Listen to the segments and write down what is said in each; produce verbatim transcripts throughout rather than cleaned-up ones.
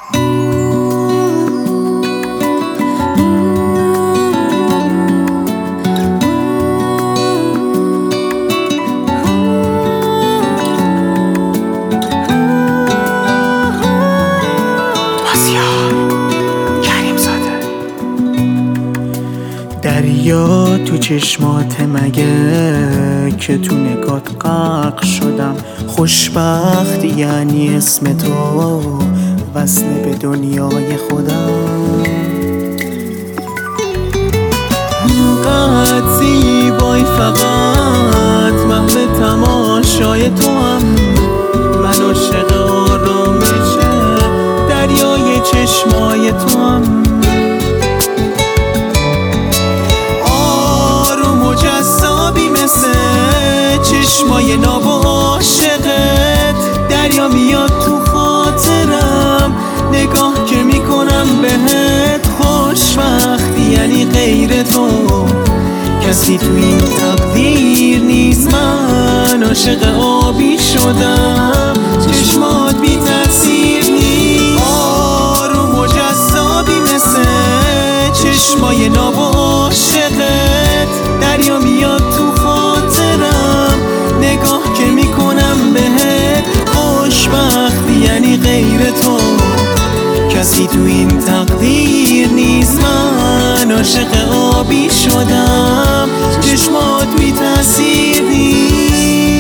دریا تو چشمات مگه که تو نگات غرق شدم. خوشبخت یعنی اسم تو وصل به دنیای خودم. اینقدر زیبای فقط محو تماشای تو هم. من عاشق آرامش دریای چشمای تو هم. چشمای ناب و عاشقت دریا میاد تو خاطرم. نگاه که میکنم بهت خوشبختی یعنی غیر تو کسی تو این تقدیر نیست. من عاشق آبی شدم چشمات بی تاثیر نیست. آروم و جذابی مثل چشمای ناب و عاشقت دریا میاد تو خاطرم. نگاه که میکنم بهت خوشبختی یعنی غیر تو کسی تو این تقدیر نیست. من عاشق آبی شدم چشمات بی تاثیر نیست.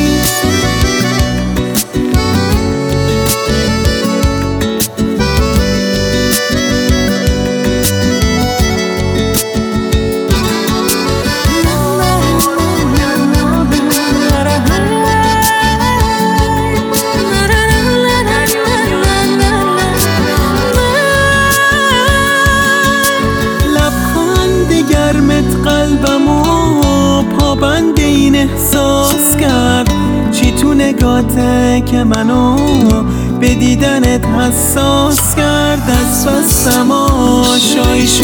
قلبمو پابند این احساس کرد. چی تو نگاته که منو به دیدنت حساس کرد. از بس تماشایش